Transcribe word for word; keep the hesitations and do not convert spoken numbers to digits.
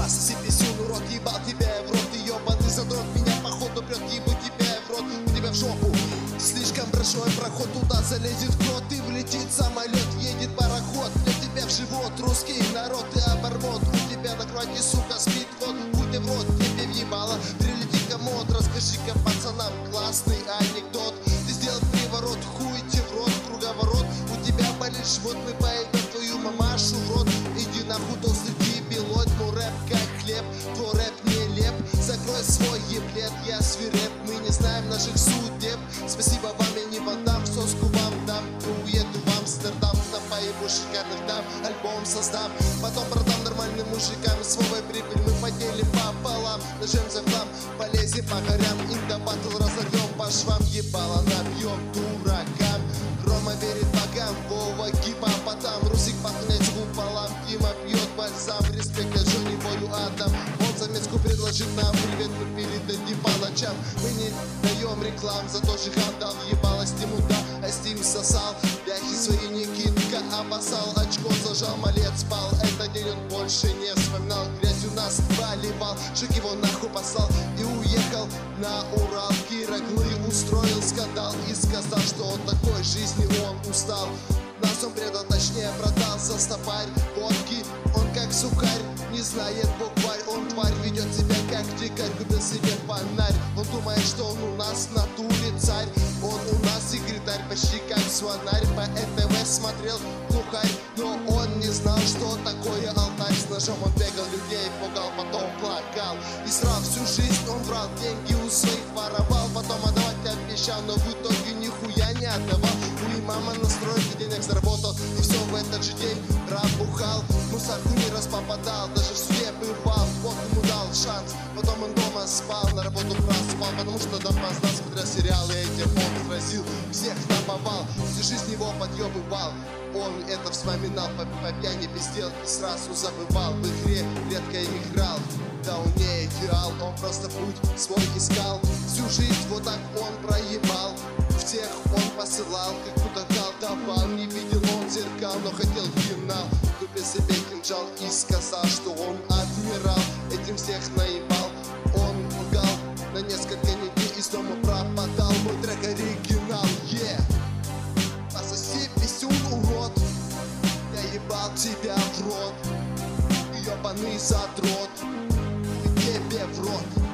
Пососи писюн, урод, ебал тебя в рот. Ты ебаный задрот, меня походу прет, ебу тебя в рот. У тебя в жопу слишком большой проход, туда залезет крот и влетит самолет, едет пароход. Для тебя в живот русский народ, ты оборвот. У тебя на кровати, сука, спит кот. Хуй в рот, тебе въебало, прилети комод. Расскажи-ка пацанам классный анекдот. Ты сделал приворот, хуй тебе в рот, круговорот. У тебя болит живот, мы поедем твою мамашу в рот. Иди нахуй, толстый дебилот, мой рэп как хлеб, твой рэп нелеп. Закрой свой еблет, я свиреп, мы не знаем наших судеб. Спасибо вам, я не подам, соску вам дам. Уеду в Амстердам, там поебу шикарных дам, альбом создам. Потом продам нормальным мужикам, свой прибыль мы поделим пополам. Нажем за хлам, полезем по горям, инда батл разорвем по швам. Ебало набьем дуракам, Рома верит богам, Вова гипопотам. Русик пахнет куполам, Дима пьет бальзам. Респект для Джонни Бою Адам, он заметку предложит нам. Привет, мы передадим по ночам. Мы не даем реклам, зато жиган дал ебало Стиму, да, а Стим сосал. Ляхи свои Никитка обоссал, очко зажал, малец спал. Этот день он больше не вспоминал, грязью нас поливал. Шик его нахуй послал и уехал на Урал. Кираглы устроил скандал и сказал, что от такой жизни он устал. Нас он предал, точнее продал за стопарь водки. Он как сукарь, не знает букварь. Он тварь, ведет себя как дикарь, купил себе фонарь. Он думает, что он у нас в натуре царь. Он у нас секретарь, почти как звонарь. По ЭТВ смотрел глухарь, но он не знал, что такое алтарь. С ножом он бегал, людей пугал, потом плакал. И срал всю жизнь, он брал деньги у своих, воровал. Потом отдавать обещал, но в итоге нихуя не отдавал. У мама на стройке денег заработал, и все в этот же день пробухал. Мусорку не раз попадал, даже в суде бывал. Бог ему дал шанс, потом он дома спал, на работу проспал, потому что допоздна, смотря сериалы, этим он сразил всех на повал. Всю жизнь его подъебывал, он это вспоминал, по, по пьяни пиздел и сразу забывал. В игре редко играл, да он не идеал, он просто путь свой искал. Всю жизнь вот так он проебал, в тех он посылал, как будто колдовал. Не видел он зеркал, но хотел финал. Купил себе кинжал и сказал, что он адмирал. Этим всех наебал, он лгал на несколько недель, из дома пропадал. Мой трек оригинал, yeah. Пососи писюн, урод, я ебал тебя в рот. Ебаный задрот, тебе в рот.